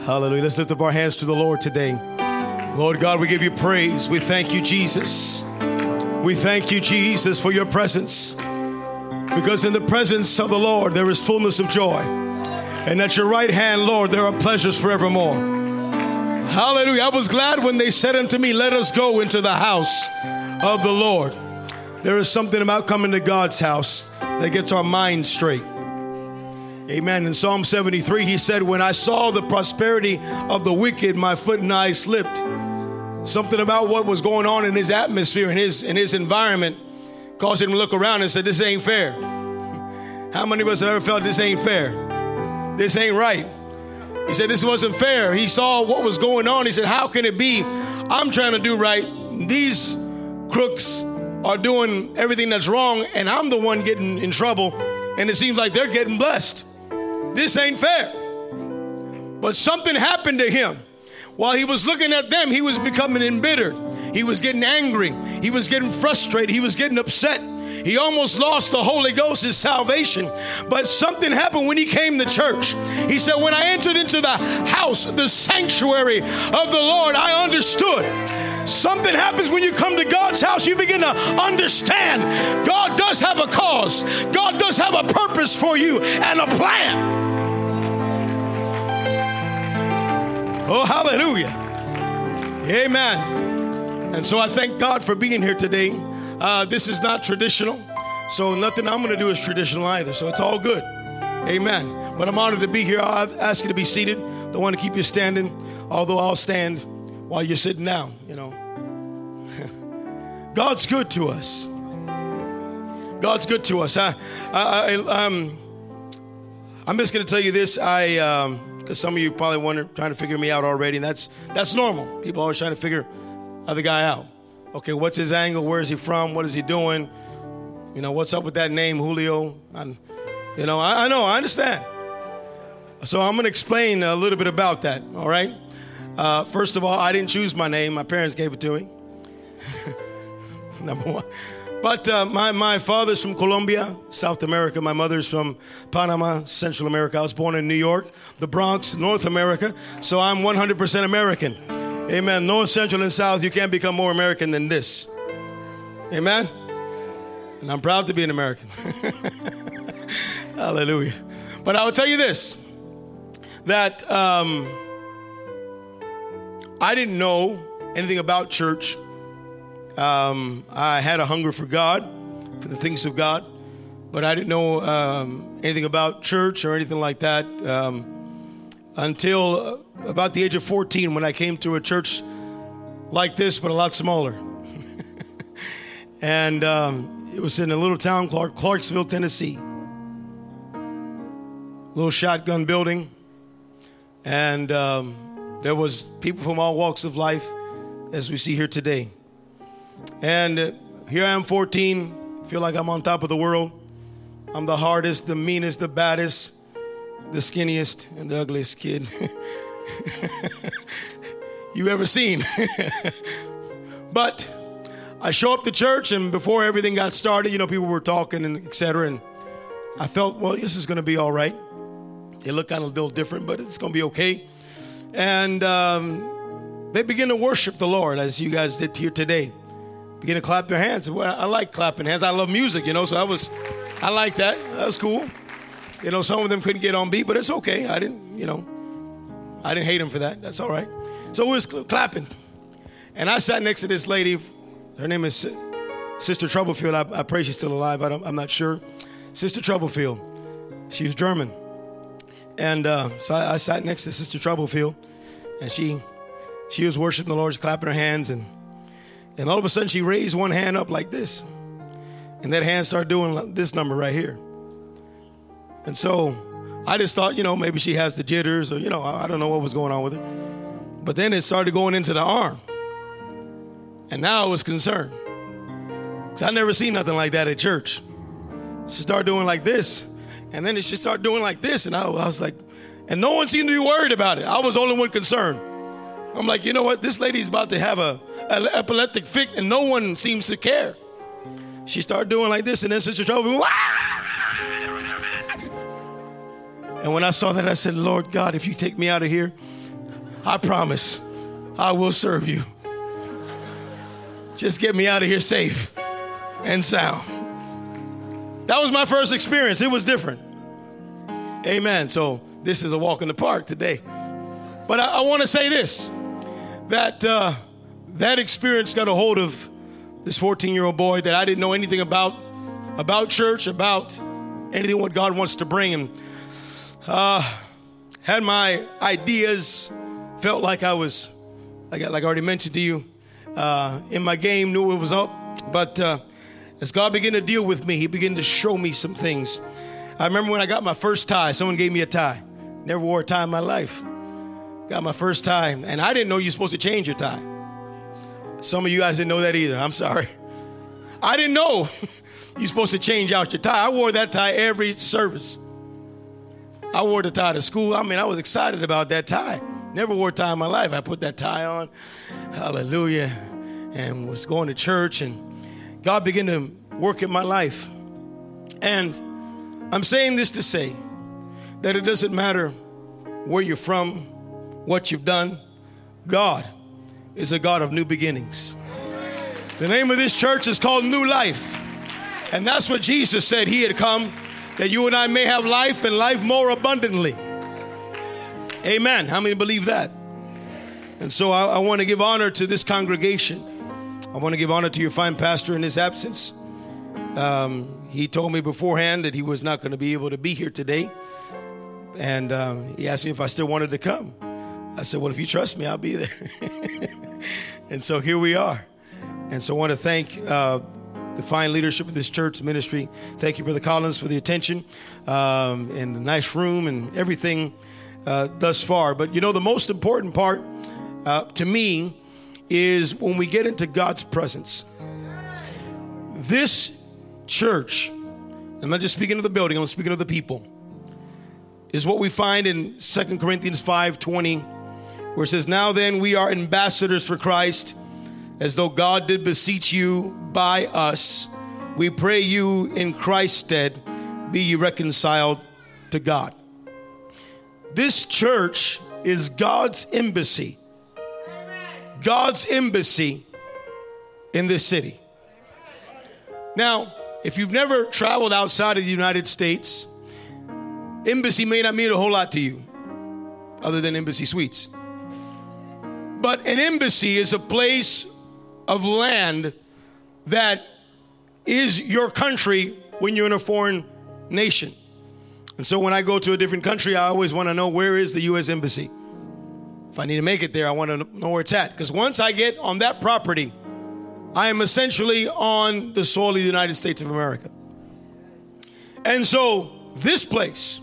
Hallelujah. Let's lift up our hands to the Lord today. Lord God, we give you praise. We thank you, Jesus. We thank you, Jesus, for your presence. Because in the presence of the Lord, there is fullness of joy. And at your right hand, Lord, there are pleasures forevermore. Hallelujah. I was glad when they said unto me, let us go into the house of the Lord. There is something about coming to God's house that gets our mind straight. Amen. In Psalm 73, he said, when I saw the prosperity of the wicked, my foot and I slipped. Something about what was going on in his atmosphere, in his environment, caused him to look around and said, this ain't fair. How many of us have ever felt this ain't fair? This ain't right. He said, this wasn't fair. He saw what was going on. He said, how can it be? I'm trying to do right. These crooks are doing everything that's wrong, and I'm the one getting in trouble, and it seems like they're getting blessed. This ain't fair. But something happened to him. While he was looking at them, he was becoming embittered. He was getting angry. He was getting frustrated. He was getting upset. He almost lost the Holy Ghost, his salvation. But something happened when he came to church. He said, when I entered into the house, the sanctuary of the Lord, I understood. Something happens when you come to God's house. You begin to understand God does have a cause. God does have a purpose for you and a plan. Oh, hallelujah. Amen. And so I thank God for being here today. This is not traditional, so nothing I'm going to do is traditional either. So it's all good. Amen. But I'm honored to be here. I'll ask you to be seated. Don't want to keep you standing, although I'll stand while you're sitting down, you know. God's good to us. God's good to us. I'm just going to tell you this. Because some of you probably trying to figure me out already, and that's normal. People always trying to figure other guy out. Okay, what's his angle? Where is he from? What is he doing? You know, what's up with that name, Julio? I know, I understand. So I'm going to explain a little bit about that, all right? First of all, I didn't choose my name. My parents gave it to me. Number one. But my father's from Colombia, South America. My mother's from Panama, Central America. I was born in New York, the Bronx, North America. So I'm 100% American. Amen. North, Central, and South, you can't become more American than this. Amen. And I'm proud to be an American. Hallelujah. But I will tell you this, that I didn't know anything about church. I had a hunger for God, for the things of God, but I didn't know anything about church or anything like that until about the age of 14 when I came to a church like this, but a lot smaller. And it was in a little town called Clarksville, Tennessee. Little shotgun building. And there was people from all walks of life, as we see here today. And here I am, 14, feel like I'm on top of the world. I'm the hardest, the meanest, the baddest, the skinniest, and the ugliest kid you ever seen. But I show up to church, and before everything got started, you know, people were talking and et cetera, and I felt, well, this is going to be all right. It looked kind of a little different, but it's going to be okay. And they begin to worship the Lord, as you guys did here today. Begin to clap their hands. Well, I like clapping hands. I love music, you know, so I like that. That was cool. You know, some of them couldn't get on beat, but it's okay. I didn't hate them for that. That's all right. So we was clapping. And I sat next to this lady. Her name is Sister Troublefield. I pray she's still alive. I'm not sure. Sister Troublefield. She was German. And so I sat next to Sister Troublefield. And she was worshiping the Lord, clapping her hands. And all of a sudden, she raised one hand up like this. And that hand started doing this number right here. And so I just thought, you know, maybe she has the jitters or, you know, I don't know what was going on with her. But then it started going into the arm. And now I was concerned. Because I never seen nothing like that at church. She started doing like this. And then she started doing like this. And I was like, and no one seemed to be worried about it. I was the only one concerned. I'm like, you know what? This lady's about to have an epileptic fit, and no one seems to care. She started doing like this, and then Sister Trouble, and when I saw that, I said, Lord God, if you take me out of here, I promise I will serve you. Just get me out of here safe and sound. That was my first experience. It was different. Amen. So this is a walk in the park today. But I want to say this, that that experience got a hold of this 14-year-old boy that I didn't know anything about church, about anything what God wants to bring. And had my ideas, felt like I was, like I already mentioned to you, in my game, knew it was up. But as God began to deal with me, he began to show me some things. I remember when I got my first tie, someone gave me a tie. Never wore a tie in my life. Got my first tie, and I didn't know you're supposed to change your tie. Some of you guys didn't know that either. I'm sorry. I didn't know you're supposed to change out your tie. I wore that tie every service. I wore the tie to school. I mean, I was excited about that tie. Never wore a tie in my life. I put that tie on. Hallelujah. And was going to church, and God began to work in my life. And I'm saying this to say that it doesn't matter where you're from, what you've done. God is a God of new beginnings. The name of this church is called New Life. And that's what Jesus said he had come, that you and I may have life and life more abundantly. Amen. How many believe that? And so I want to give honor to this congregation. I want to give honor to your fine pastor in his absence. He told me beforehand that he was not going to be able to be here today. And he asked me if I still wanted to come. I said, well, if you trust me, I'll be there. And so here we are. And so I want to thank the fine leadership of this church ministry. Thank you, Brother Collins, for the attention and the nice room and everything thus far. But, you know, the most important part to me is when we get into God's presence. This church, I'm not just speaking of the building, I'm speaking of the people, is what we find in 2 Corinthians 5:20, where it says, now then we are ambassadors for Christ, as though God did beseech you by us. We pray you in Christ's stead, be ye reconciled to God. This church is God's embassy. God's embassy in this city. Now, if you've never traveled outside of the United States, embassy may not mean a whole lot to you, other than embassy suites. But an embassy is a place of land that is your country when you're in a foreign nation. And so when I go to a different country, I always want to know, where is the U.S. Embassy? If I need to make it there, I want to know where it's at. Because once I get on that property, I am essentially on the soil of the United States of America. And so this place,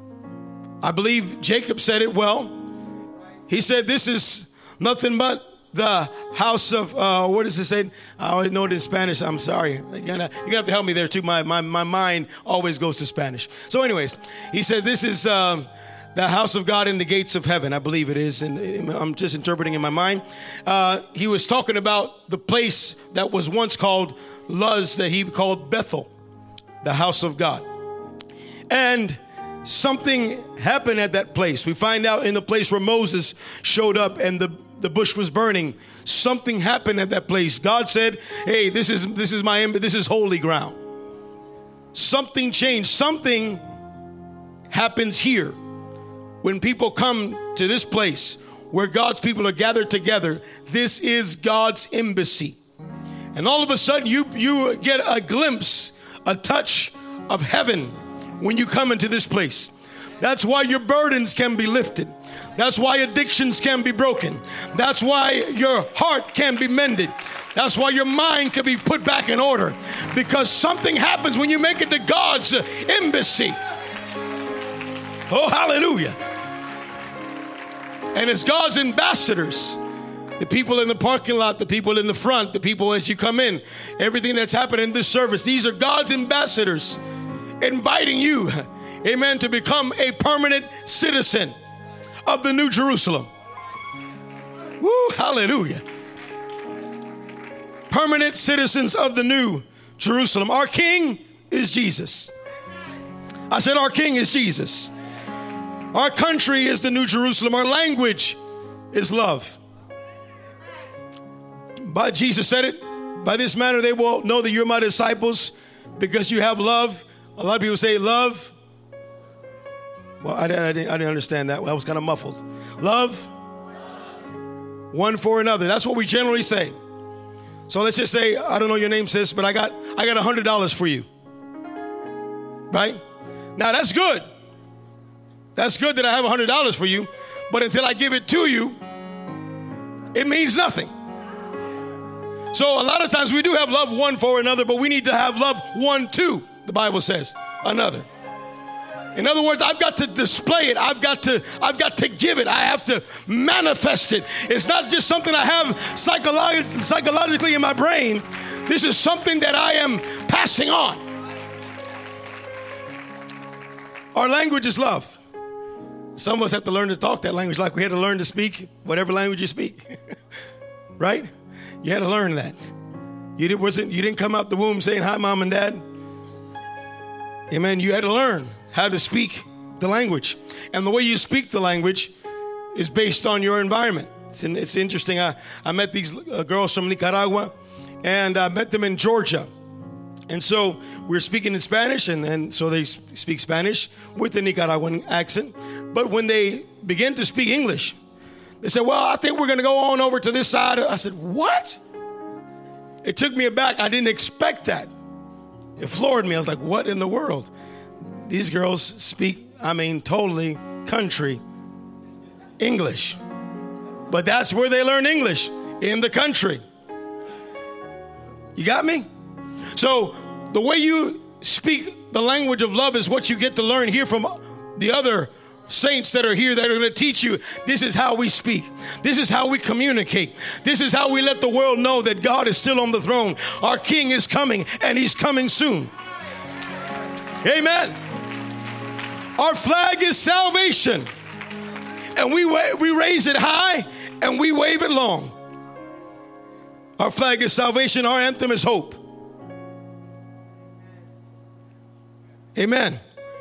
I believe Jacob said it well. He said, this is nothing but the house of, what does it say? I already know it in Spanish. I'm sorry. You're gonna have to help me there too. My mind always goes to Spanish. So anyways, he said, this is the house of God in the gates of heaven. I believe it is. And I'm just interpreting in my mind. He was talking about the place that was once called Luz, that he called Bethel, the house of God. And something happened at that place. We find out in the place where Moses showed up and the bush was burning. Something happened at that place. God said, hey, this is holy ground. Something changed. Something happens here. When people come to this place where God's people are gathered together, this is God's embassy. And all of a sudden you get a glimpse, a touch of heaven when you come into this place. That's why your burdens can be lifted. That's why addictions can be broken. That's why your heart can be mended. That's why your mind can be put back in order. Because something happens when you make it to God's embassy. Oh, hallelujah. And it's God's ambassadors. The people in the parking lot, the people in the front, the people as you come in, everything that's happening in this service, these are God's ambassadors inviting you, amen, to become a permanent citizen of the New Jerusalem. Woo, hallelujah. Permanent citizens of the New Jerusalem. Our King is Jesus. I said our King is Jesus. Our country is the New Jerusalem. Our language is love. But Jesus said it. By this manner they will know that you're my disciples because you have love. A lot of people say love. Well, I didn't understand that. I was kind of muffled. Love one for another. That's what we generally say. So let's just say, I don't know your name, sis, but I got $100 for you. Right? Now that's good. That's good that I have $100 for you. But until I give it to you, it means nothing. So a lot of times we do have love one for another, but we need to have love one to, the Bible says, another. In other words, I've got to display it. I've got to give it. I have to manifest it. It's not just something I have psychologically in my brain. This is something that I am passing on. Our language is love. Some of us have to learn to talk that language like we had to learn to speak whatever language you speak. Right? You had to learn that. You didn't come out the womb saying, hi, mom and dad. Amen. You had to learn how to speak the language. And the way you speak the language is based on your environment. It's interesting. I met these girls from Nicaragua, and I met them in Georgia. And so we're speaking in Spanish, and so they speak Spanish with the Nicaraguan accent. But when they begin to speak English, they said, well, I think we're going to go on over to this side. I said, what? It took me aback. I didn't expect that. It floored me. I was like, what in the world? These girls speak, totally country English. But that's where they learn English, in the country. You got me? So the way you speak the language of love is what you get to learn here from the other saints that are here that are going to teach you. This is how we speak. This is how we communicate. This is how we let the world know that God is still on the throne. Our King is coming, and he's coming soon. Amen. Our flag is salvation, and we raise it high and we wave it long. Our flag is salvation. Our anthem is hope. Amen.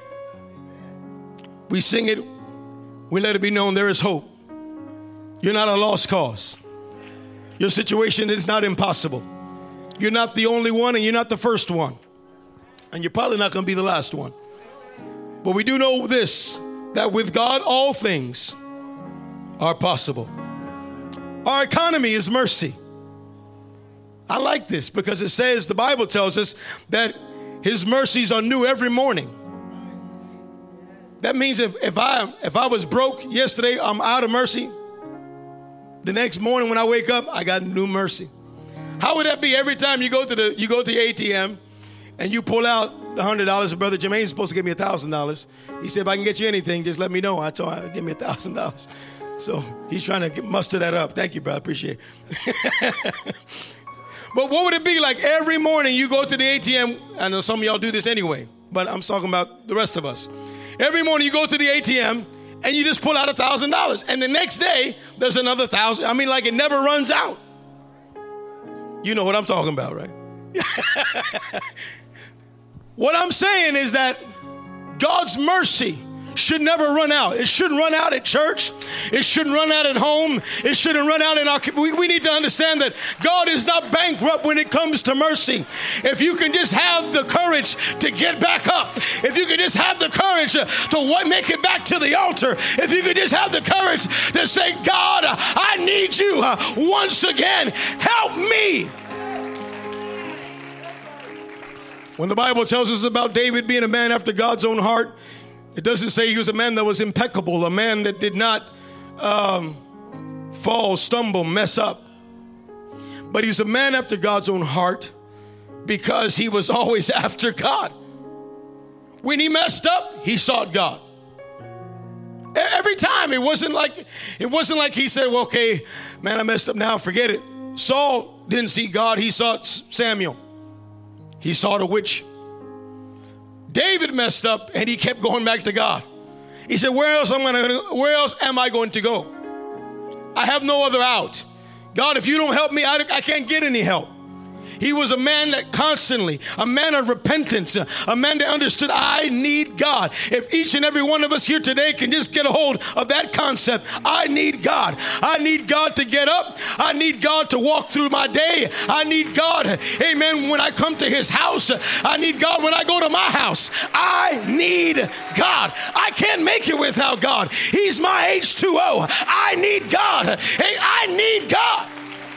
We sing it. We let it be known there is hope. You're not a lost cause. Your situation is not impossible. You're not the only one, and you're not the first one. And you're probably not going to be the last one. But we do know this, that with God, all things are possible. Our economy is mercy. I like this because it says, the Bible tells us that his mercies are new every morning. That means if I was broke yesterday, I'm out of mercy. The next morning when I wake up, I got new mercy. How would that be every time you go to the ATM and you pull out the $100? Brother Jermaine's supposed to give me $1,000. He said, if I can get you anything, just let me know. I told him, give me $1,000. So he's trying to muster that up. Thank you, brother. Appreciate it. But what would it be like every morning you go to the ATM? I know some of y'all do this anyway, but I'm talking about the rest of us. Every morning you go to the ATM and you just pull out $1,000. And the next day, there's another $1,000. Like it never runs out. You know what I'm talking about, right? What I'm saying is that God's mercy should never run out. It shouldn't run out at church. It shouldn't run out at home. It shouldn't run out in our community. We need to understand that God is not bankrupt when it comes to mercy. If you can just have the courage to get back up, if you can just have the courage to make it back to the altar, if you can just have the courage to say, God, I need you once again. Help me. When the Bible tells us about David being a man after God's own heart, it doesn't say he was a man that was impeccable, a man that did not fall, stumble, mess up. But he was a man after God's own heart because he was always after God. When he messed up, he sought God. Every time. It wasn't like he said, well, okay, man, I messed up now, forget it. Saul didn't see God, he sought Samuel. He sought a witch. David messed up and he kept going back to God. He said, where else am I going to go? I have no other out. God, if you don't help me, I can't get any help. He was a man that constantly, a man of repentance, a man that understood, I need God. If each and every one of us here today can just get a hold of that concept, I need God. I need God to get up. I need God to walk through my day. I need God, amen, when I come to his house. I need God when I go to my house. I need God. I can't make it without God. He's my H2O. I need God. Hey, I need God.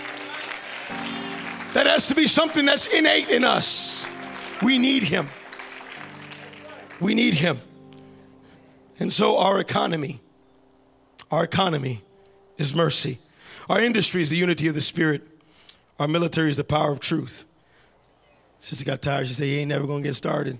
That has to be something that's innate in us. We need him. We need him. And so our economy is mercy. Our industry is the unity of the Spirit. Our military is the power of truth. Sister got tired. She said, you ain't never going to get started.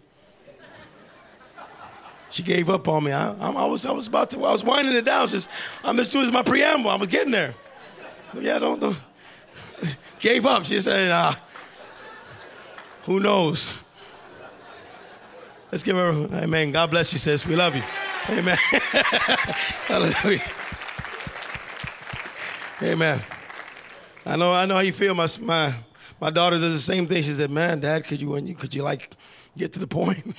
She gave up on me. I was winding it down. I'm just doing my preamble. I was getting there. Yeah, don't. Gave up. She said, who knows? Let's give her, amen. God bless you, sis. We love you. Amen. Hallelujah. Amen. I know how you feel. My daughter does the same thing. She said, man, Dad, could you like get to the point?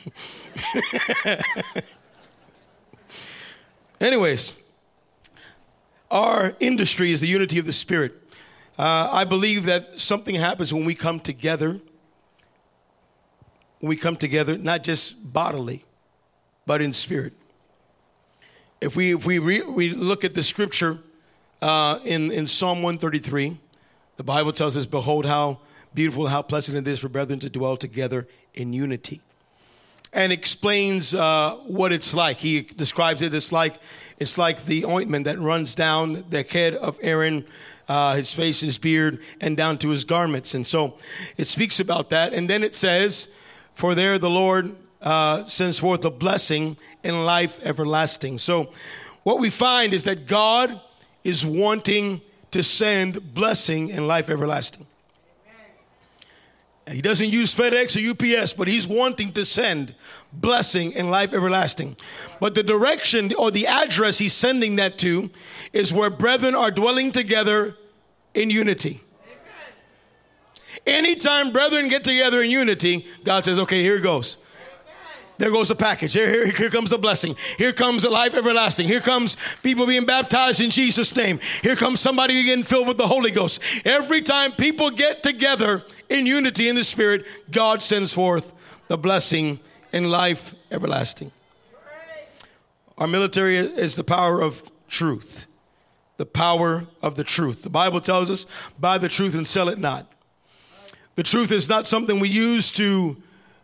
Anyways, our industry is the unity of the Spirit. I believe that something happens when we come together. When we come together, not just bodily, but in spirit. If we look at the scripture in Psalm 133, the Bible tells us, behold, how beautiful, how pleasant it is for brethren to dwell together in unity. And explains what it's like. He describes it as it's like the ointment that runs down the head of Aaron, his face, his beard, and down to his garments. And so it speaks about that. And then it says, for there the Lord sends forth a blessing and life everlasting. So what we find is that God is wanting to send blessing and life everlasting. He doesn't use FedEx or UPS, but he's wanting to send blessing and life everlasting. But the direction or the address he's sending that to is where brethren are dwelling together in unity. Anytime brethren get together in unity, God says, okay, here it goes. There goes the package. Here comes the blessing. Here comes the life everlasting. Here comes people being baptized in Jesus' name. Here comes somebody getting filled with the Holy Ghost. Every time people get together in unity in the Spirit, God sends forth the blessing and life everlasting. Our military is the power of truth. The power of the truth. The Bible tells us, buy the truth and sell it not. The truth is not something we use to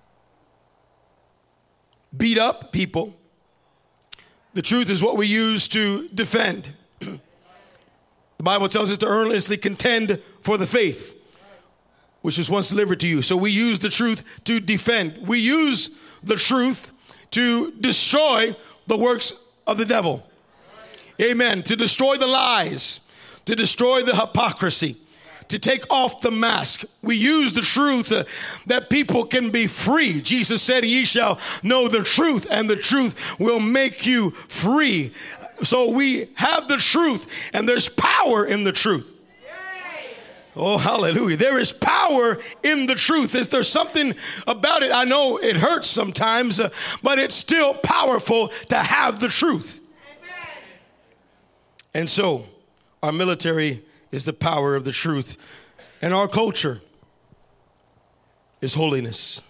beat up people. The truth is what we use to defend. The Bible tells us to earnestly contend for the faith which was once delivered to you. So we use the truth to defend. We use the truth to destroy the works of the devil. Amen. To destroy the lies, to destroy the hypocrisy, to take off the mask. We use the truth that people can be free. Jesus said, ye shall know the truth, and the truth will make you free. So we have the truth, and there's power in the truth. Oh, hallelujah. There is power in the truth. There's something about it. I know it hurts sometimes, but it's still powerful to have the truth. And so our military is the power of the truth. And our culture is holiness.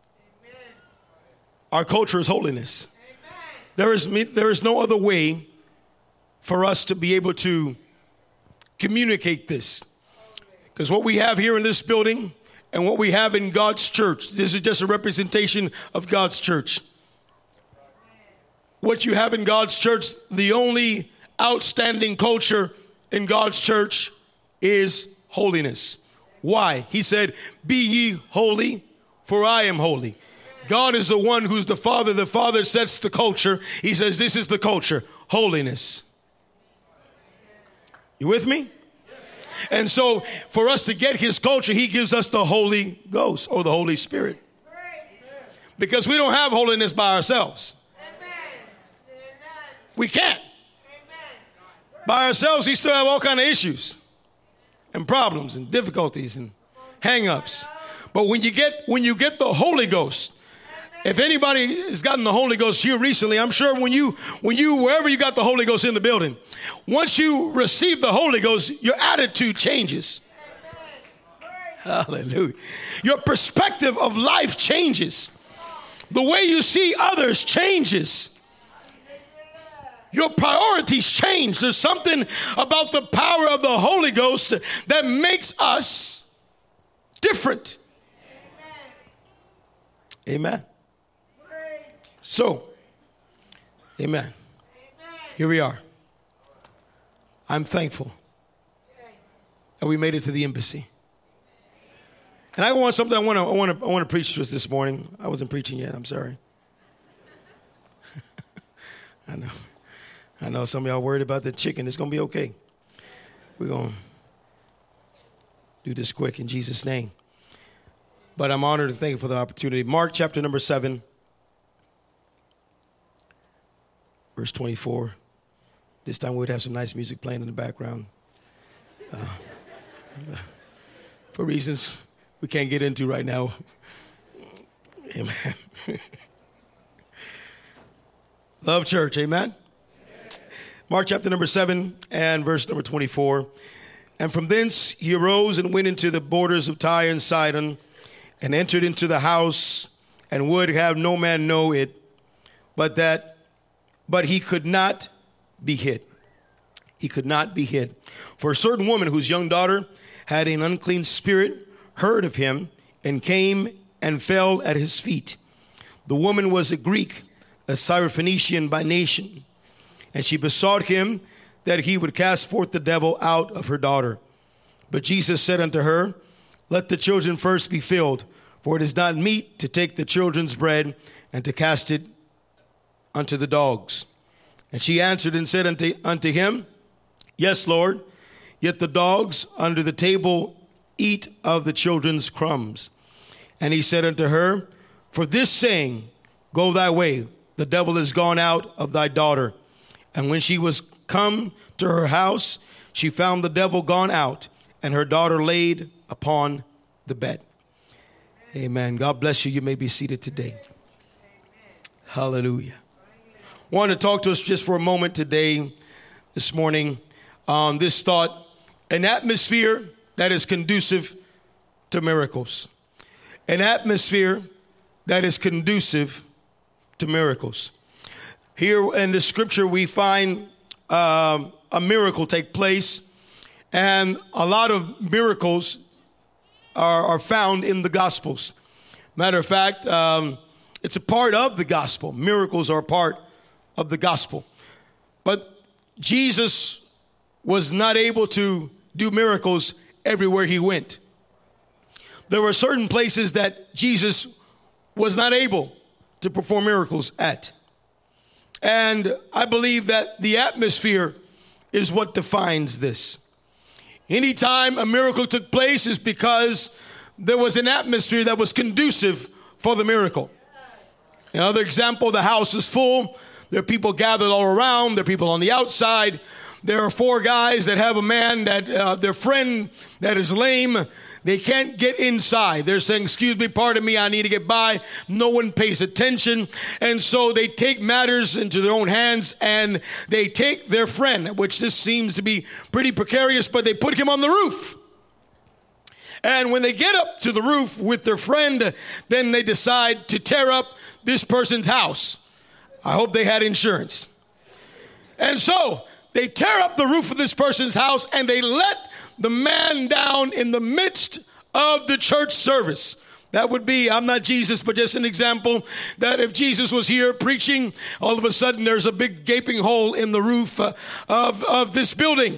Our culture is holiness. There is no other way for us to be able to communicate this. Because what we have here in this building and what we have in God's church, this is just a representation of God's church. What you have in God's church, the only outstanding culture in God's church is holiness. Why? He said, be ye holy, for I am holy. God is the one who's the Father. The Father sets the culture. He says, this is the culture, holiness. You with me? And so for us to get his culture, he gives us the Holy Ghost or the Holy Spirit. Because we don't have holiness by ourselves. We can't. By ourselves, we still have all kinds of issues and problems and difficulties and hang-ups. But when you get the Holy Ghost, if anybody has gotten the Holy Ghost here recently, I'm sure when you wherever you got the Holy Ghost in the building, once you receive the Holy Ghost, your attitude changes. Hallelujah. Your perspective of life changes. The way you see others changes. Your priorities change. There's something about the power of the Holy Ghost that makes us different. Amen. So, amen. Here we are. I'm thankful. And we made it to the embassy. And I want something I want to preach to us this morning. I wasn't preaching yet. I'm sorry. I know some of y'all worried about the chicken. It's going to be okay. We're going to do this quick in Jesus' name. But I'm honored and thankful for the opportunity. Mark chapter number 7, verse 24. This time we would have some nice music playing in the background. For reasons we can't get into right now. Amen. Love church, amen? Mark chapter number 7 and verse number 24. And from thence he arose and went into the borders of Tyre and Sidon and entered into the house and would have no man know it, but he could not be hid. He could not be hid. For a certain woman whose young daughter had an unclean spirit heard of him and came and fell at his feet. The woman was a Greek, a Syrophoenician by nation, and she besought him that he would cast forth the devil out of her daughter. But Jesus said unto her, Let the children first be filled, for it is not meet to take the children's bread and to cast it unto the dogs. And she answered and said unto him, Yes, Lord, yet the dogs under the table eat of the children's crumbs. And he said unto her, For this saying, go thy way, the devil is gone out of thy daughter. And when she was come to her house, she found the devil gone out, and her daughter laid upon the bed. Amen. God bless you. You may be seated today. Hallelujah. I want to talk to us just for a moment today, this morning, on this thought, an atmosphere that is conducive to miracles. An atmosphere that is conducive to miracles. Here in the scripture, we find a miracle take place, and a lot of miracles are found in the Gospels. Matter of fact, it's a part of the gospel. Miracles are a part of the gospel. But Jesus was not able to do miracles everywhere he went. There were certain places that Jesus was not able to perform miracles at. And I believe that the atmosphere is what defines this. Anytime a miracle took place is because there was an atmosphere that was conducive for the miracle. Another example, the house is full. There are people gathered all around. There are people on the outside. There are 4 guys that have a man that their friend that is lame. They can't get inside. They're saying, excuse me, pardon me, I need to get by. No one pays attention. And so they take matters into their own hands and they take their friend, which this seems to be pretty precarious, but they put him on the roof. And when they get up to the roof with their friend, then they decide to tear up this person's house. I hope they had insurance. And so they tear up the roof of this person's house and they let the man down in the midst of the church service. That would be, I'm not Jesus, but just an example that if Jesus was here preaching, all of a sudden there's a big gaping hole in the roof of this building.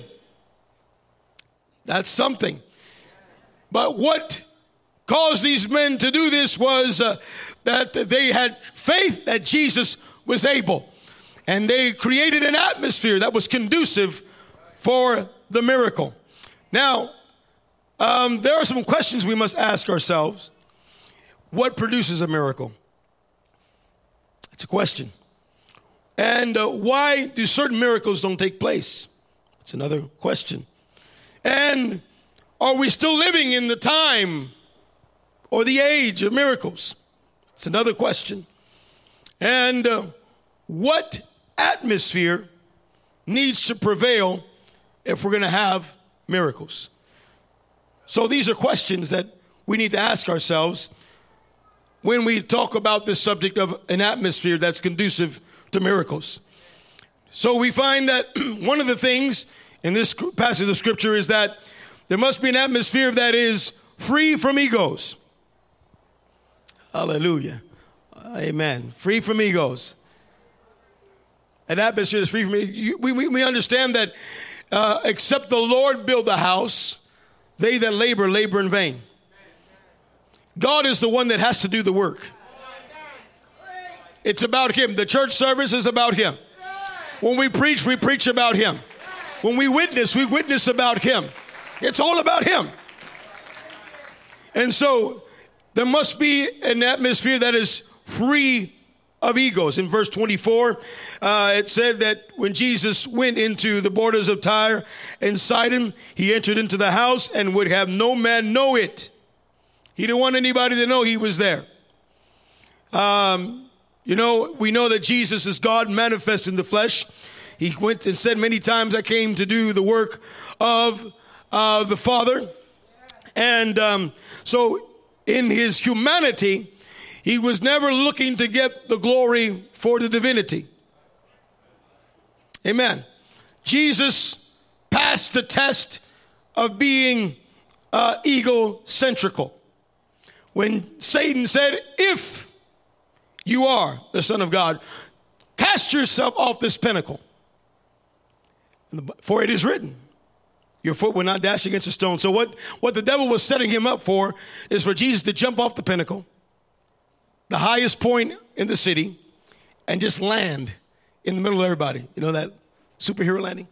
That's something. But what caused these men to do this was that they had faith that Jesus was able. And they created an atmosphere that was conducive for the miracle. Now, there are some questions we must ask ourselves. What produces a miracle? It's a question. And why do certain miracles don't take place? It's another question. And are we still living in the time or the age of miracles? It's another question. And what atmosphere needs to prevail if we're going to have miracles? So these are questions that we need to ask ourselves when we talk about this subject of an atmosphere that's conducive to miracles. So we find that one of the things in this passage of scripture is that there must be an atmosphere that is free from egos. Hallelujah. Amen. Free from egos. An atmosphere is free from egos. We understand that except the Lord build the house, they that labor in vain. God is the one that has to do the work. It's about him. The church service is about him. When we preach about him. When we witness about him. It's all about him. And so there must be an atmosphere that is free of egos. In verse 24, it said that when Jesus went into the borders of Tyre and Sidon, he entered into the house and would have no man know it. He didn't want anybody to know he was there. We know that Jesus is God manifest in the flesh. He went and said many times, I came to do the work of the Father. And so in his humanity, he was never looking to get the glory for the divinity. Amen. Jesus passed the test of being egocentrical. When Satan said, if you are the Son of God, cast yourself off this pinnacle. For it is written, your foot will not dash against a stone. So what the devil was setting him up for is for Jesus to jump off the pinnacle, the highest point in the city, and just land in the middle of everybody. You know that superhero landing?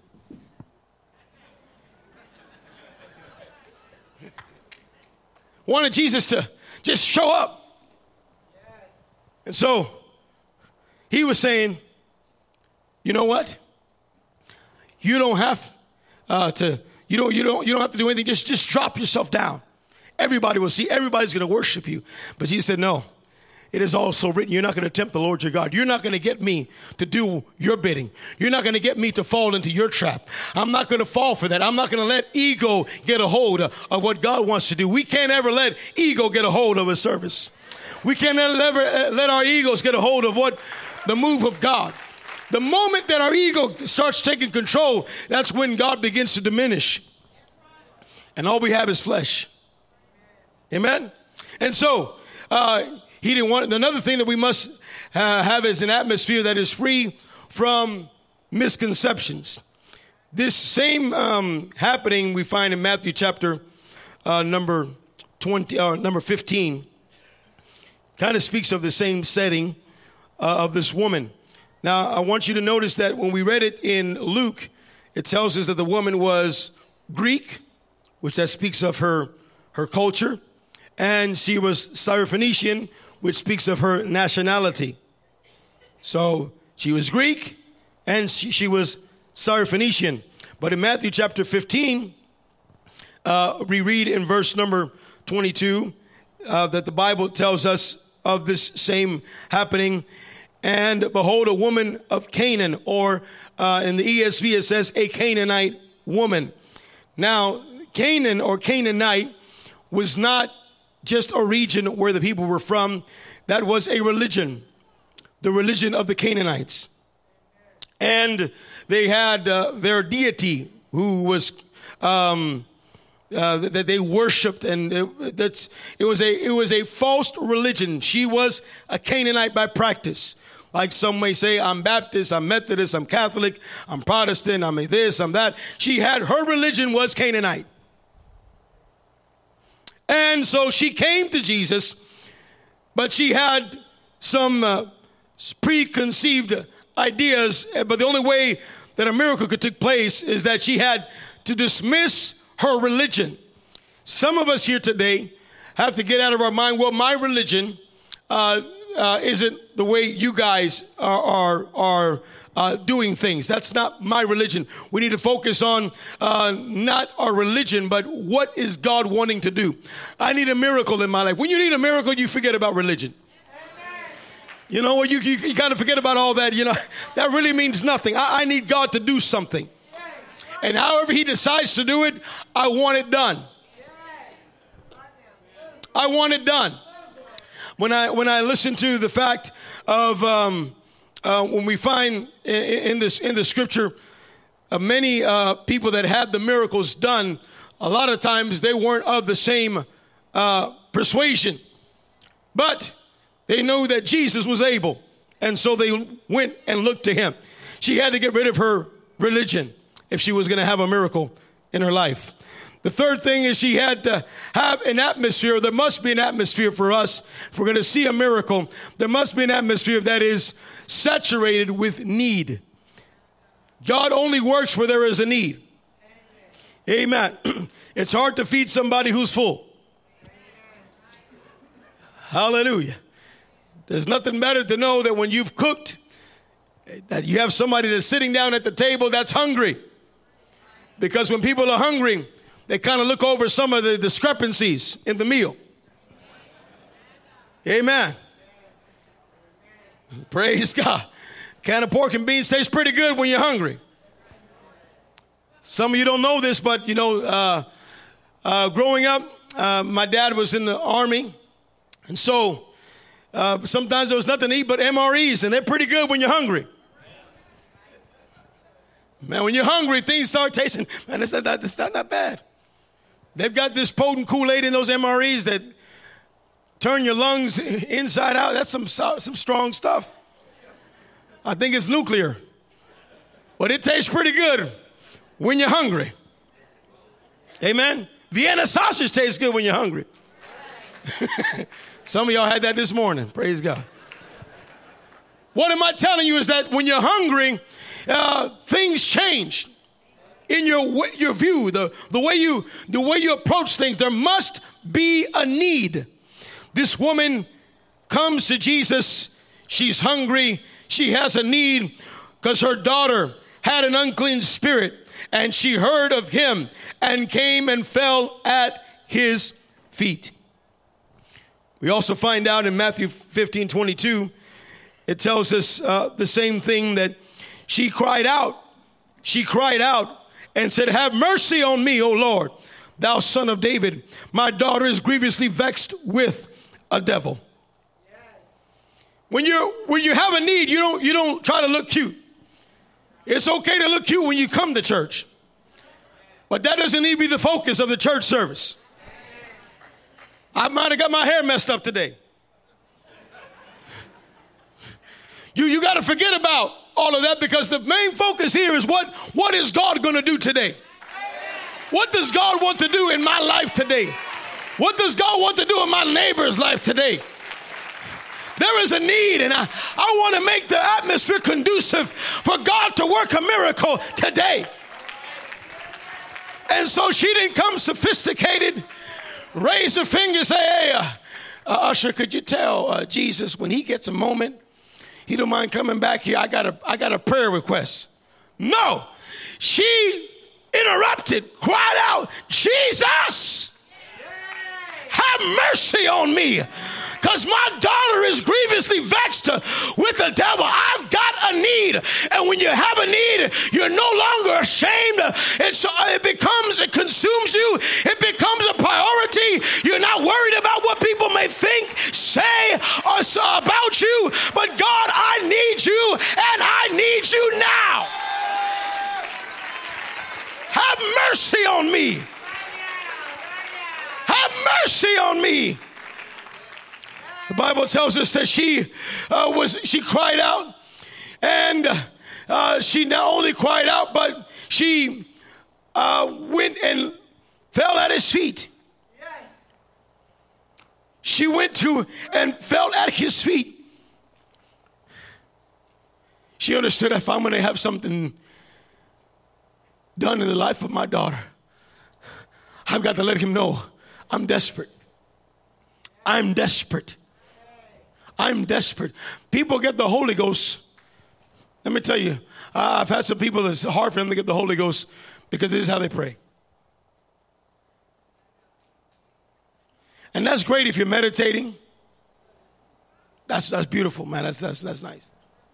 Wanted Jesus to just show up. And so he was saying, you know what? You don't have you don't have to do anything. Just drop yourself down. Everybody will see. Everybody's going to worship you. But Jesus said, no. It is also written, you're not going to tempt the Lord your God. You're not going to get me to do your bidding. You're not going to get me to fall into your trap. I'm not going to fall for that. I'm not going to let ego get a hold of what God wants to do. We can't ever let ego get a hold of a service. We can't ever let our egos get a hold of what the move of God. The moment that our ego starts taking control, that's when God begins to diminish. And all we have is flesh. Amen? And so, he didn't want, another thing that we must have is an atmosphere that is free from misconceptions. This same happening we find in Matthew chapter number 15, kind of speaks of the same setting of this woman. Now, I want you to notice that when we read it in Luke, it tells us that the woman was Greek, which that speaks of her culture, and she was Syrophoenician, which speaks of her nationality. So she was Greek and she was Syrophoenician. But in Matthew chapter 15, we read in verse number 22 that the Bible tells us of this same happening. And behold, a woman of Canaan, or in the ESV it says a Canaanite woman. Now, Canaan or Canaanite was not just a region where the people were from. That was a religion, the religion of the Canaanites. And they had their deity who was that they worshipped, and it was a false religion. She was a Canaanite by practice. Like some may say, I'm Baptist, I'm Methodist, I'm Catholic, I'm Protestant, I'm this, I'm that. Her religion was Canaanite. And so she came to Jesus, but she had some preconceived ideas. But the only way that a miracle could take place is that she had to dismiss her religion. Some of us here today have to get out of our mind, well, my religion isn't the way you guys are doing things. That's not my religion. We need to focus on not our religion, but what is God wanting to do. I need a miracle in my life. When you need a miracle, you forget about religion. You know, you kind of forget about all that. You know, that really means nothing. I need God to do something. And however he decides to do it, I want it done. I want it done. When I listen to the fact of when we find in the scripture many people that had the miracles done, a lot of times they weren't of the same persuasion, but they knew that Jesus was able, and so they went and looked to him. She had to get rid of her religion if she was going to have a miracle in her life. The third thing is she had to have an atmosphere. There must be an atmosphere for us. If we're going to see a miracle, there must be an atmosphere that is saturated with need. God only works where there is a need. Amen. It's hard to feed somebody who's full. Hallelujah. There's nothing better to know that when you've cooked, that you have somebody that's sitting down at the table that's hungry. Because when people are hungry, they kind of look over some of the discrepancies in the meal. Amen. Praise God. Can of pork and beans tastes pretty good when you're hungry. Some of you don't know this, but you know, growing up, my dad was in the Army. And so sometimes there was nothing to eat but MREs, and they're pretty good when you're hungry. Man, when you're hungry, things start tasting, man, it's not bad. They've got this potent Kool-Aid in those MREs that turn your lungs inside out. That's some strong stuff. I think it's nuclear. But it tastes pretty good when you're hungry. Amen? Vienna sausage tastes good when you're hungry. Some of y'all had that this morning. Praise God. What am I telling you is that when you're hungry, things change in your view, the way you approach things. There must be a need. This woman comes to Jesus. She's hungry. She has a need because her daughter had an unclean spirit, and she heard of him and came and fell at his feet. We also find out in Matthew 15:22, it tells us the same thing, that she cried out. She cried out and said, "Have mercy on me, O Lord, thou son of David. My daughter is grievously vexed with a devil." When you have a need, you don't try to look cute. It's okay to look cute when you come to church, but that doesn't need to be the focus of the church service. I might have got my hair messed up today. You got to forget about all of that, because the main focus here is what is God going to do today? What does God want to do in my life today? What does God want to do in my neighbor's life today? There is a need, and I want to make the atmosphere conducive for God to work a miracle today. And so she didn't come sophisticated, raise her finger, say, "Hey, usher, could you tell Jesus when he gets a moment, he don't mind coming back here? I got a prayer request." No, she interrupted, cried out, "Jesus, have mercy on me, because my daughter is grievously vexed with the devil. I've got a need." And when you have a need, you're no longer ashamed. It consumes you. It becomes a priority. You're not worried about what people may think, say about you. But God, I need you, and I need you now. Have mercy on me. Have mercy on me. The Bible tells us that she cried out, and she not only cried out, but she went and fell at his feet. She went to and fell at his feet. She understood, if I'm going to have something done in the life of my daughter, I've got to let him know I'm desperate. I'm desperate. I'm desperate. People get the Holy Ghost Let me tell you, I've had some people that's hard for them to get the Holy Ghost because this is how they pray. And that's great if you're meditating. That's beautiful, man. That's nice.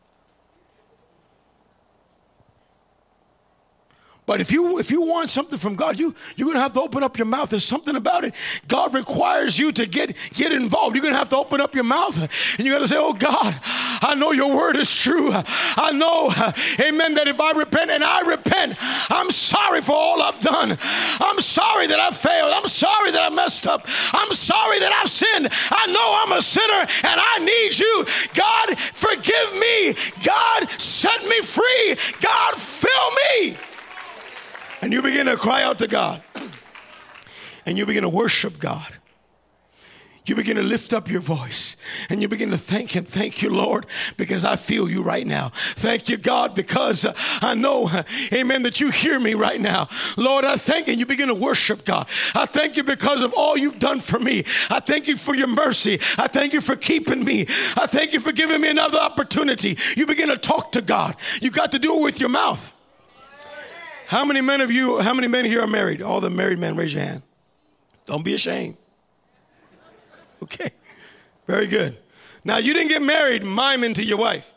But if you want something from God, you're going to have to open up your mouth. There's something about it. God requires you to get involved. You're going to have to open up your mouth. And you got to say, oh, God, I know your word is true. I know, amen, that if I repent, and I repent, I'm sorry for all I've done. I'm sorry that I failed. I'm sorry that I messed up. I'm sorry that I've sinned. I know I'm a sinner and I need you. God, forgive me. God, set me free. God, fill me. And you begin to cry out to God. And you begin to worship God. You begin to lift up your voice. And you begin to thank Him. Thank you, Lord, because I feel you right now. Thank you, God, because I know, amen, that you hear me right now. Lord, I thank you. And you begin to worship God. I thank you because of all you've done for me. I thank you for your mercy. I thank you for keeping me. I thank you for giving me another opportunity. You begin to talk to God. You got to do it with your mouth. How many men here are married? All the married men, raise your hand. Don't be ashamed. Okay, very good. Now, you didn't get married miming to your wife.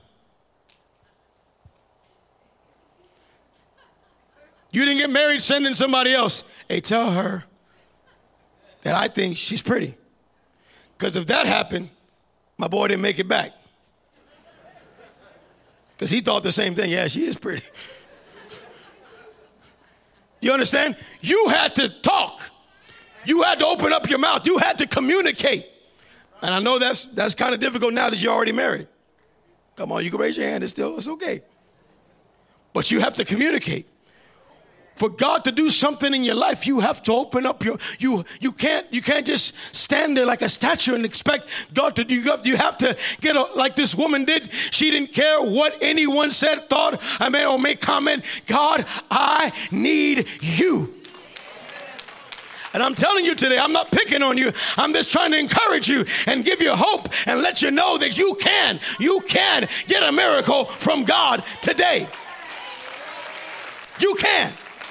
You didn't get married sending somebody else, hey, tell her that I think she's pretty. Because if that happened, my boy didn't make it back. Because he thought the same thing. Yeah, she is pretty. You understand? You had to talk. You had to open up your mouth. You had to communicate. And I know that's kind of difficult now that you're already married. Come on, you can raise your hand. It's okay. But you have to communicate. For God to do something in your life, you have to open up you can't just stand there like a statue and expect God to do. You have to get like this woman did. She didn't care what anyone said, thought, or make comment. God, I need you. And I'm telling you today, I'm not picking on you. I'm just trying to encourage you and give you hope and let you know that you can get a miracle from God today. You can.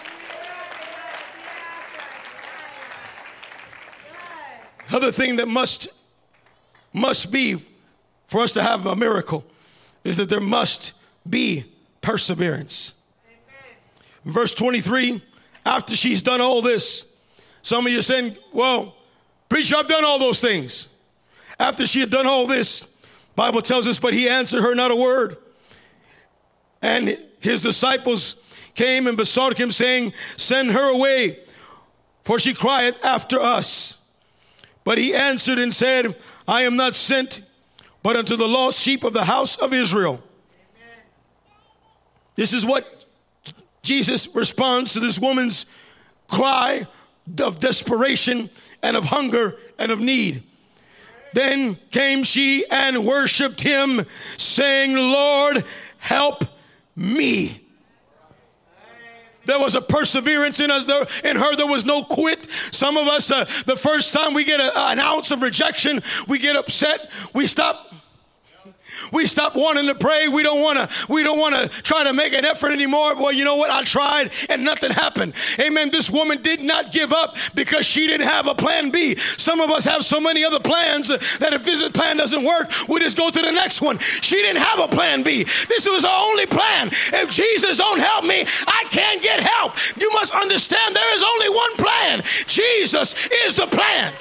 Other thing that must be for us to have a miracle is that there must be perseverance. Verse 23, after she's done all this, some of you are saying, well, preacher, I've done all those things. After she had done all this, Bible tells us, but he answered her not a word. And his disciples came and besought him, saying, send her away, for she crieth after us. But he answered and said, I am not sent but unto the lost sheep of the house of Israel. Amen. This is what Jesus responds to this woman's cry of desperation and of hunger and of need. Then came she and worshiped him, saying, Lord, help me. There was a perseverance in us. In her, there was no quit. Some of us, the first time we get an ounce of rejection, we get upset. We stop wanting to pray. We don't want to try to make an effort anymore. Well, you know what? I tried and nothing happened. Amen. This woman did not give up because she didn't have a plan B. Some of us have so many other plans that if this plan doesn't work, we just go to the next one. She didn't have a plan B. This was her only plan. If Jesus don't help me, I can't get help. You must understand there is only one plan. Jesus is the plan.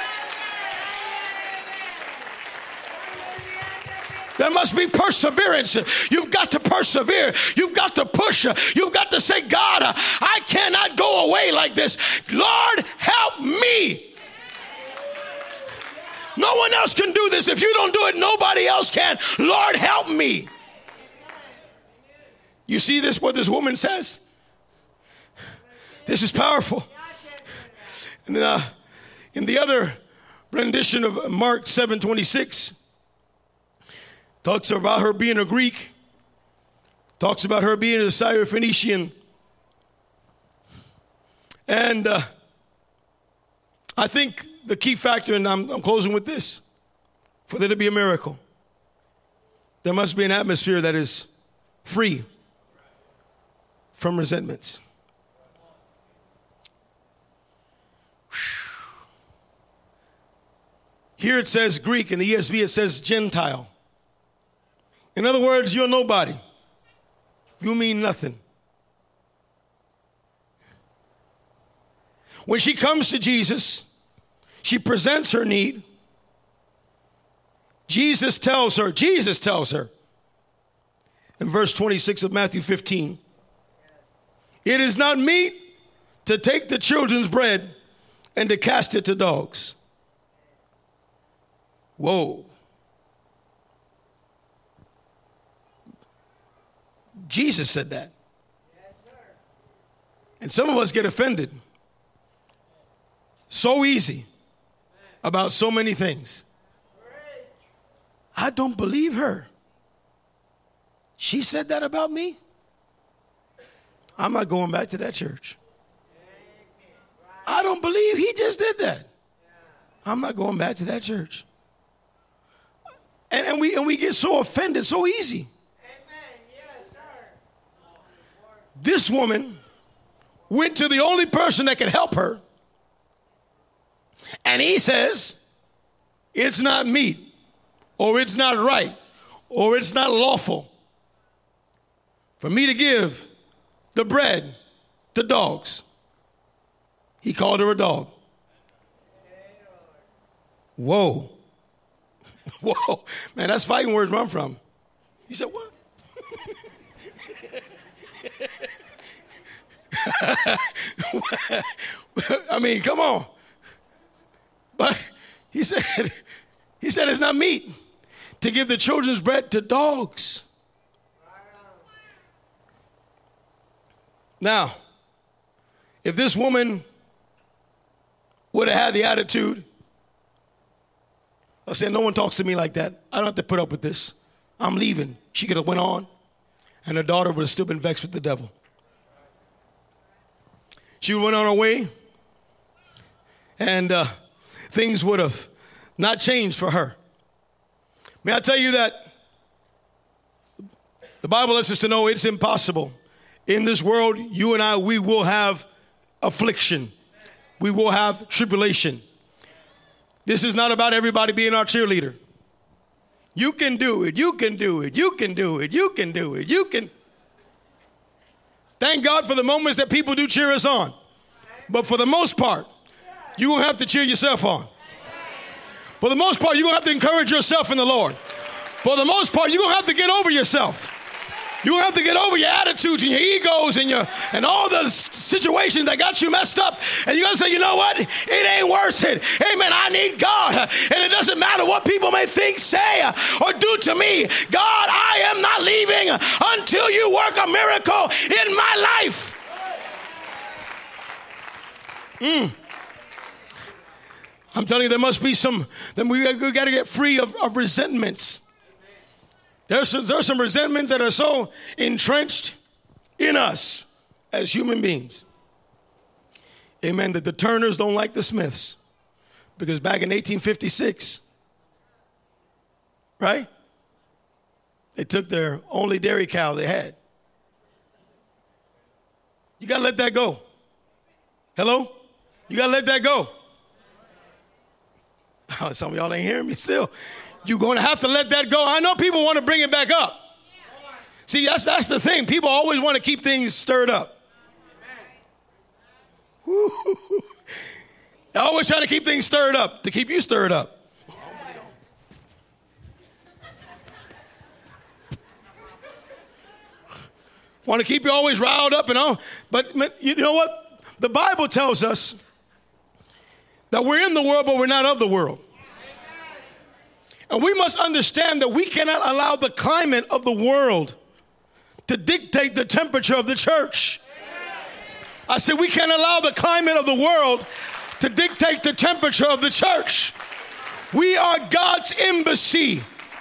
There must be perseverance. You've got to persevere. You've got to push. You've got to say, God, I cannot go away like this. Lord, help me. No one else can do this. If you don't do it, nobody else can. Lord, help me. You see this, what this woman says? This is powerful. And then, in the other rendition of Mark 7:26, talks about her being a Greek. Talks about her being a Syrophoenician. And I think the key factor, and I'm closing with this, for there to be a miracle, there must be an atmosphere that is free from resentments. Here it says Greek. In the ESV it says Gentile. In other words, you're nobody. You mean nothing. When she comes to Jesus, she presents her need. Jesus tells her in verse 26 of Matthew 15, it is not meet to take the children's bread and to cast it to dogs. Whoa. Jesus said that. And some of us get offended so easy about so many things. I don't believe her. She said that about me? I'm not going back to that church. I don't believe he just did that. I'm not going back to that church. And we get so offended so easy. This woman went to the only person that could help her, and he says, it's not meet, or it's not right, or it's not lawful for me to give the bread to dogs. He called her a dog. Whoa. Whoa. Man, that's fighting words where I'm from. He said, what? I mean, come on. But he said it's not meet to give the children's bread to dogs. Now, if this woman would have had the attitude of saying, no one talks to me like that, I don't have to put up with this, I'm leaving, she could have went on, and her daughter would have still been vexed with the devil. She went on her way, and things would have not changed for her. May I tell you that the Bible lets us to know it's impossible. In this world, you and I, we will have affliction. We will have tribulation. This is not about everybody being our cheerleader. You can do it. You can do it. You can do it. You can do it. You can. Thank God for the moments that people do cheer us on. But for the most part, you're going to have to cheer yourself on. For the most part, you're going to have to encourage yourself in the Lord. For the most part, you're going to have to get over yourself. You're going to have to get over your attitudes and your egos and all the situations that got you messed up. And you're going to say, you know what? It ain't worth it. Amen. I need God. And it doesn't matter what people may think, say, or do to me. God, I am not leaving until you work a miracle in my life. I'm telling you, there must be then we got to get free of resentments. There's some resentments that are so entrenched in us as human beings. Amen. That the Turners don't like the Smiths. Because back in 1856, right? They took their only dairy cow they had. You got to let that go. Hello? You got to let that go. Oh, some of y'all ain't hearing me still. You're going to have to let that go. I know people want to bring it back up. See, that's the thing. People always want to keep things stirred up. They always try to keep things stirred up, to keep you stirred up. Want to keep you always riled up and all. But you know what? The Bible tells us that we're in the world, but we're not of the world. And we must understand that we cannot allow the climate of the world to dictate the temperature of the church. I said we can't allow the climate of the world to dictate the temperature of the church. We are God's embassy.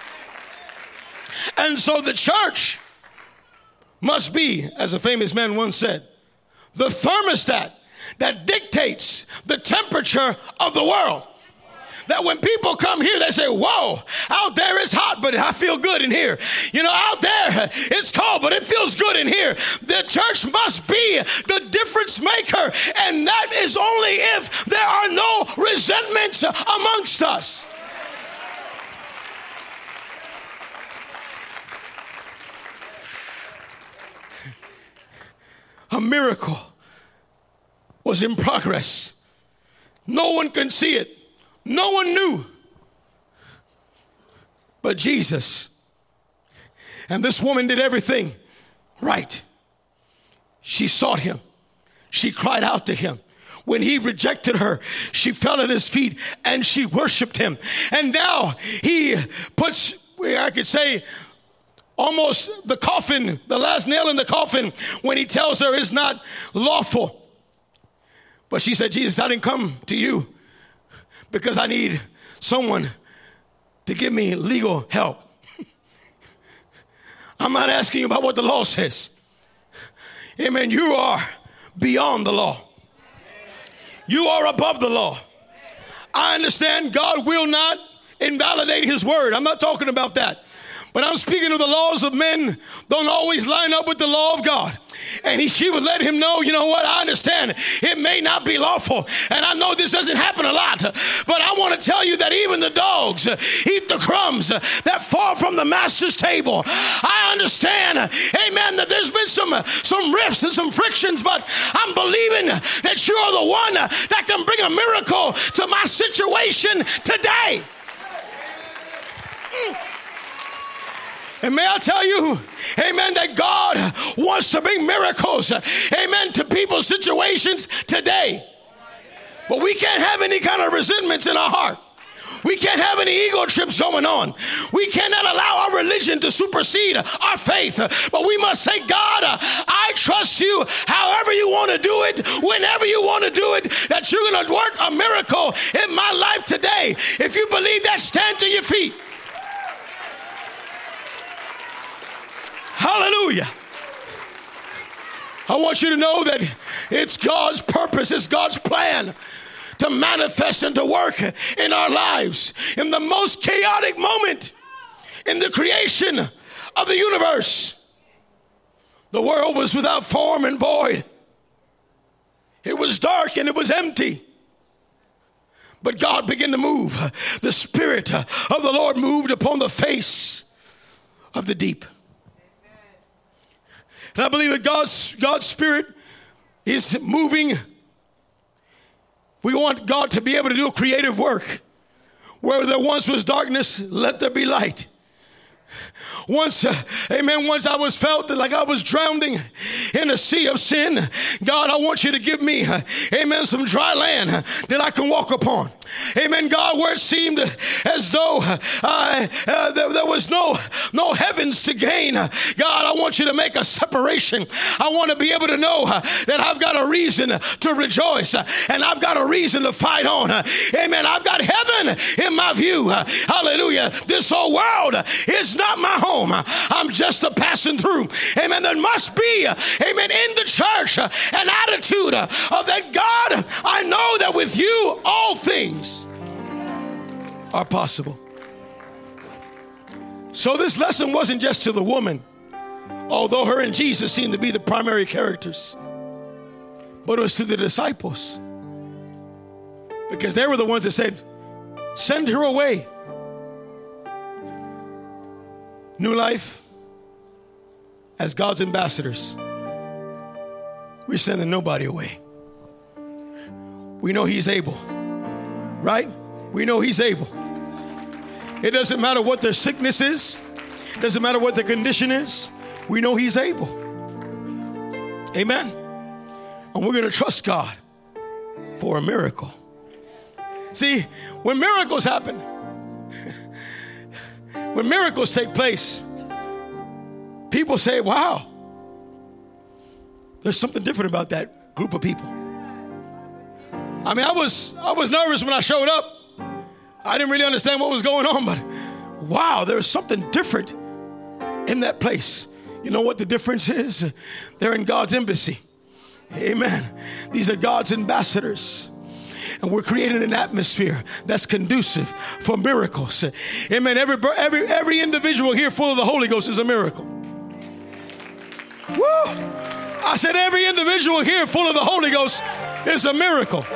And so the church must be, as a famous man once said, the thermostat that dictates the temperature of the world. that when people come here, they say, whoa, out there it's hot, but I feel good in here. You know, out there it's cold, but it feels good in here. The church must be the difference maker, and that is only if there are no resentments amongst us. A miracle was in progress. No one can see it. No one knew but Jesus. And this woman did everything right. She sought him. She cried out to him. When he rejected her, she fell at his feet and she worshiped him. And now he puts, I could say, almost the coffin, the last nail in the coffin, when he tells her it's not lawful. But she said, Jesus, I didn't come to you because I need someone to give me legal help. I'm not asking you about what the law says. Amen. You are beyond the law. You are above the law. I understand God will not invalidate his word. I'm not talking about that. But I'm speaking of the laws of men don't always line up with the law of God. And she would let him know, you know what, I understand it may not be lawful. And I know this doesn't happen a lot. But I want to tell you that even the dogs eat the crumbs that fall from the master's table. I understand, amen, that there's been some rifts and some frictions, but I'm believing that you're the one that can bring a miracle to my situation today. And may I tell you, amen, that God wants to bring miracles, amen, to people's situations today. But we can't have any kind of resentments in our heart. We can't have any ego trips going on. We cannot allow our religion to supersede our faith. But we must say, God, I trust you however you want to do it, whenever you want to do it, that you're going to work a miracle in my life today. If you believe that, stand to your feet. Hallelujah. I want you to know that it's God's purpose, it's God's plan to manifest and to work in our lives. In the most chaotic moment in the creation of the universe, the world was without form and void. It was dark and it was empty. But God began to move. The Spirit of the Lord moved upon the face of the deep. And I believe that God's Spirit is moving. We want God to be able to do a creative work. Where there once was darkness, let there be light. Once I was felt like I was drowning in a sea of sin. God, I want you to give me, amen, some dry land that I can walk upon. Amen, God, where it seemed as though there was no heavens to gain. God, I want you to make a separation. I want to be able to know that I've got a reason to rejoice and I've got a reason to fight on. Amen, I've got heaven in my view. Hallelujah. This whole world is not my home. I'm just a passing through. Amen. There must be, amen, in the church an attitude of that God, I know that with you all things are possible. So this lesson wasn't just to the woman, although her and Jesus seemed to be the primary characters, but it was to the disciples, because they were the ones that said, send her away. New Life, as God's ambassadors, we're sending nobody away. We know he's able, right? We know he's able. It doesn't matter what their sickness is. It doesn't matter what their condition is. We know he's able. Amen. And we're going to trust God for a miracle. See, when miracles happen, when miracles take place, people say, wow, there's something different about that group of people. I mean, I was nervous when I showed up. I didn't really understand what was going on, but wow, there's something different in that place. You know what the difference is? They're in God's embassy. Amen. These are God's ambassadors. And we're creating an atmosphere that's conducive for miracles. Amen. Every individual here full of the Holy Ghost is a miracle. Woo! I said every individual here full of the Holy Ghost is a miracle.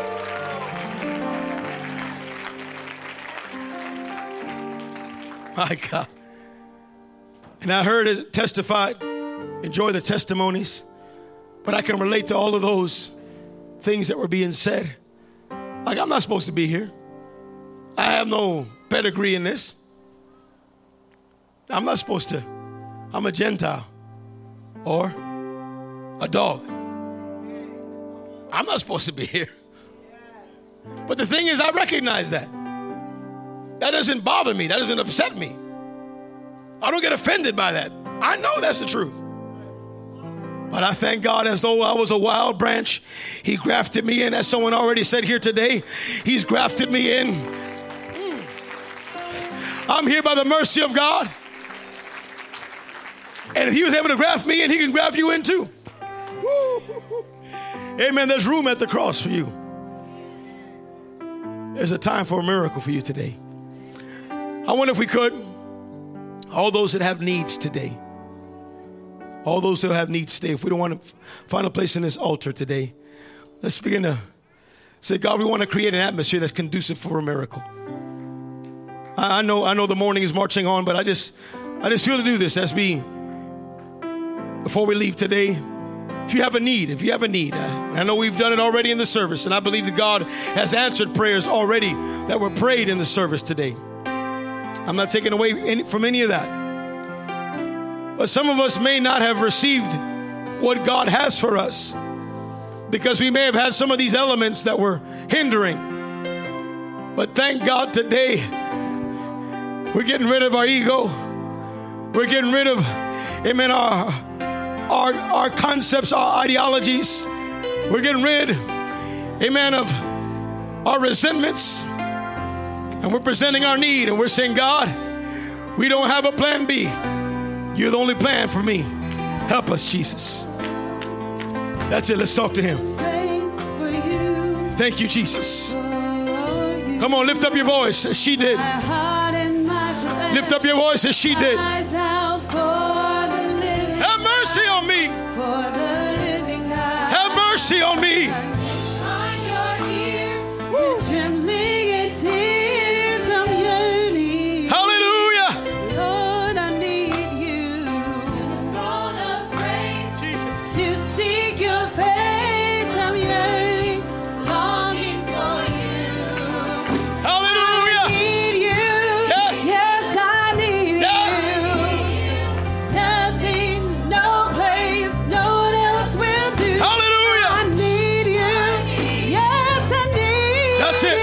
My God. And I heard it testified. Enjoy the testimonies. But I can relate to all of those things that were being said. Like, I'm not supposed to be here. I have no pedigree in this. I'm not supposed to. I'm a Gentile. Or a dog. I'm not supposed to be here. But the thing is, I recognize that. That doesn't bother me. That doesn't upset me. I don't get offended by that. I know that's the truth. But I thank God, as though I was a wild branch, He grafted me in. As someone already said here today, He's grafted me in. I'm here by the mercy of God. And if He was able to graft me in, He can graft you in too. Amen. There's room at the cross for you. There's a time for a miracle for you today. I wonder if we could, all those that have needs today, all those who have needs today, if we don't want to find a place in this altar today, let's begin to say, God, we want to create an atmosphere that's conducive for a miracle. I know the morning is marching on, but I just feel to do this as we, before we leave today. If you have a need, I know we've done it already in the service, and I believe that God has answered prayers already that were prayed in the service today. I'm not taking away from any of that. But some of us may not have received what God has for us because we may have had some of these elements that were hindering. But thank God today, we're getting rid of our ego. We're getting rid of, amen, our concepts, our ideologies. We're getting rid, amen, of our resentments. And we're presenting our need, and we're saying, God, we don't have a plan B. You're the only plan for me. Help us, Jesus. That's it. Let's talk to Him. Thank you, Jesus. Come on, lift up your voice as she did. Lift up your voice as she did. Have mercy on me. Have mercy on me. Hallelujah. Lord, I need you. Throne of grace, Jesus. To seek your face, I'm yearning, longing for you. Hallelujah. I need you. Yes. Yes, I need Yes. you. Nothing, no place, no one else will do. Hallelujah. I need you. Yes, I need That's it.